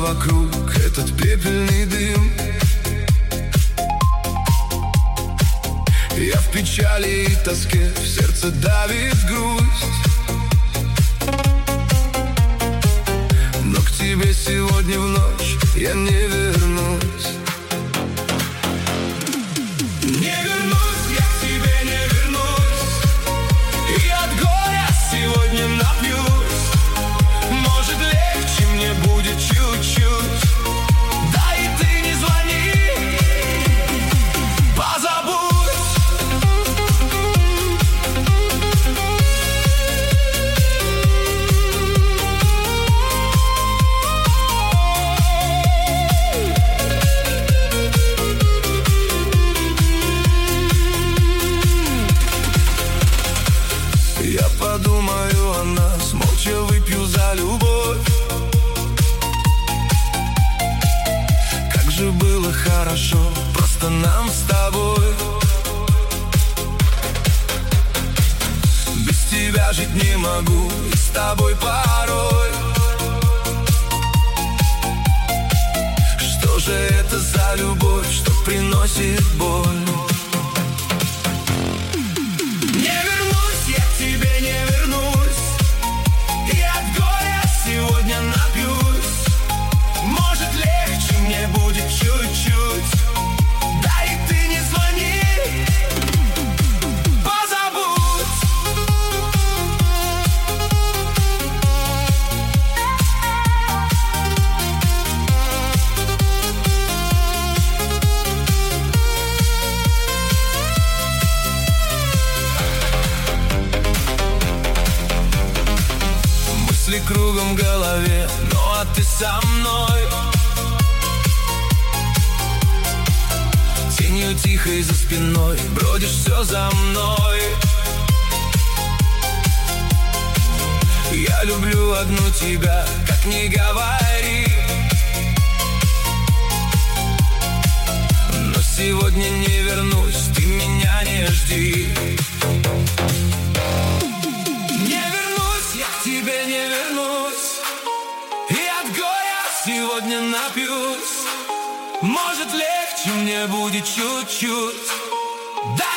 вокруг этот пепельный дым. Я в печали и тоске, в сердце давит грусть. Но к тебе сегодня в ночь я не вернусь. Не вернусь, я к тебе не вернусь. И от горя сегодня напьюсь. Может, легче мне будет чуть-чуть. Да и ты не звони, позабудь. Я подумаю о нас, молча выпью за любовь. Как же было хорошо просто нам с тобой. Без тебя жить не могу, и с тобой порой. Что же это за любовь, что приносит боль? Мысли кругом в голове, ну а ты со мной. Тенью тихой за спиной бродишь все за мной. Я люблю одну тебя, как ни говори. Но сегодня не вернусь, ты меня не жди. Тебе не вернусь, и от горя сегодня напьюсь. Может, легче мне будет чуть-чуть. Да.